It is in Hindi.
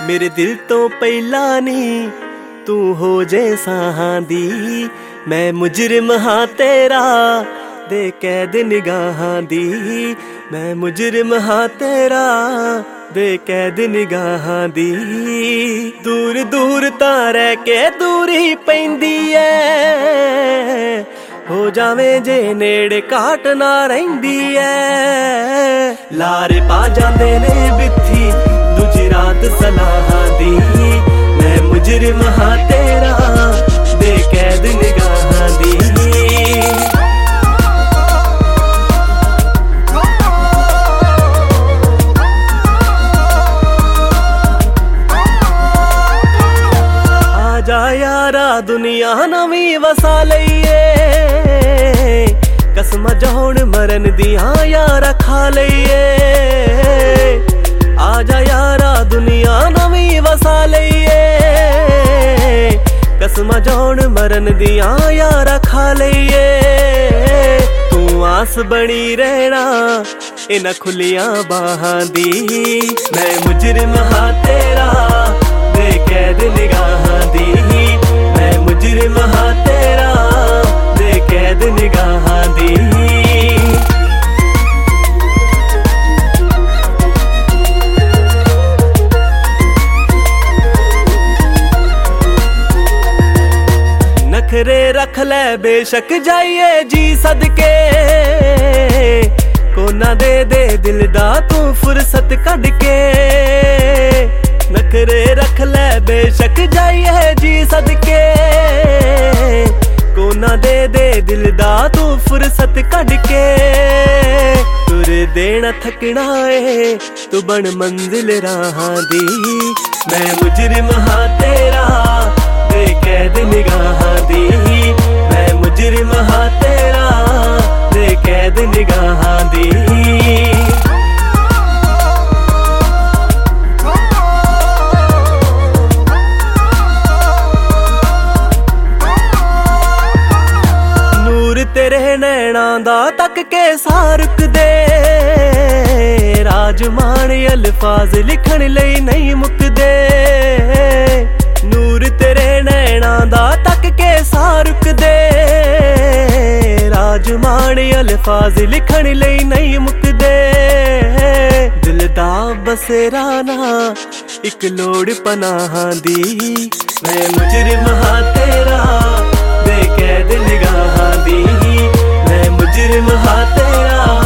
मेरे दिल तो पहला नहीं तू हो जे साहां दी। मैं मुजरिम हाँ तेरा दे कैद निगाहां दी। मैं मुजरिम हाँ तेरा दे कैद निगाहां दी। दूर दूर तां रह के दूरी पैंदी ऐ, हो जावे जे नेड़े घाट ना रहिंदी ऐ। लारे पा जांदे ने बिथी दूजी रात सलाहां दी। मैं मुजरिम हाँ तेरा दे कैद निगाहां दी। आजा यारा दुनिया नवी वसा लईए, कसम जोड़ मरन दिया यारा खा लईए। आजा यारा दुनिया नवी वसा लईए, कसम जोड़ मरन दिया यारा खा लईए। तू आस बनी रहना इना खुलियां बाहां दी। मैं मुजरिम हाँ तेरा दे कैद निगाहां दी। मैं मुजरिम हाँ तेरा दे कैद निगाहां दी। नखरे रख ले बेशक जाइए जी सदके, कोना दे दे दिल दा तू फुर्सत कढ के। नखरे रख ले बेशक जाइए जी सदके, कोना दे दे दिल दा तू फुर्सत कढ के। तुर देना थकना है तू बन मंजिल राहां दी। मैं मुजरिम हाँ तेरा दे कैद निगाहां दी। मैं मुजरिम हाँ तेरा दे कैद निगाहां दी। तेरे नैना दा तक के सारुक दे, राजमान अल्फाज लिखण लई नहीं मुकदे। नूर तेरे नैना दा तक के सारुक दे, राजमान अल्फाज लिखण लई नहीं मुकदे। दिल दा बसेराना इक लोड़ पनाहां दी। मैं मुजरिम हाँ तेरा दे कैद निगाहां दी। मैं मुजरिम हाँ तेरा